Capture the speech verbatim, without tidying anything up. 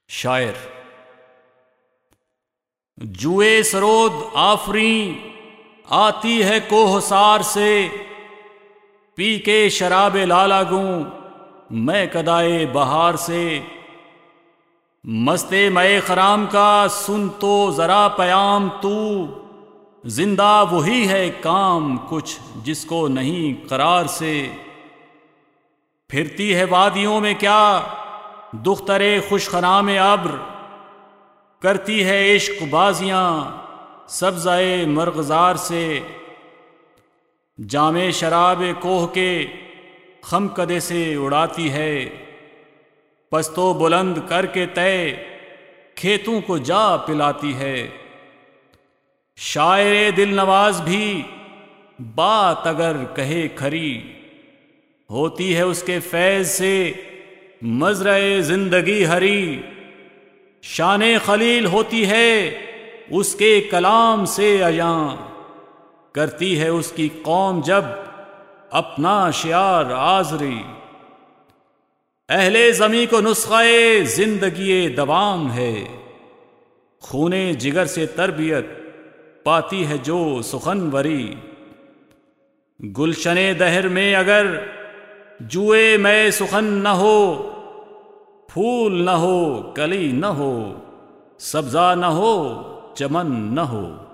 شاعر جوئے سرود آفریں آتی ہے کوہسار سے، پی کے شراب لالا گوں میں کدائے بہار سے۔ مستے مئے خرام کا سن تو ذرا پیام تو، زندہ وہی ہے کام کچھ جس کو نہیں قرار سے۔ پھرتی ہے وادیوں میں کیا دخترے خوش خرام ابر، کرتی ہے عشق بازیاں سبزۂ مرغزار سے۔ جام شراب کوہ کے خم کدے سے اڑاتی ہے، پستو بلند کر کے طے کھیتوں کو جا پلاتی ہے۔ شاعر دل نواز بھی بات اگر کہے کھری، ہوتی ہے اس کے فیض سے مزرع زندگی ہری۔ شان خلیل ہوتی ہے اس کے کلام سے عیاں، کرتی ہے اس کی قوم جب اپنا شعار آزری۔ اہل زمیں کو نسخہ زندگی دوام ہے، خون جگر سے تربیت پاتی ہے جو سخنوری۔ گلشن دہر میں اگر جوئے میں سخن نہ ہو، پھول نہ ہو کلی نہ ہو، سبزہ نہ ہو چمن نہ ہو۔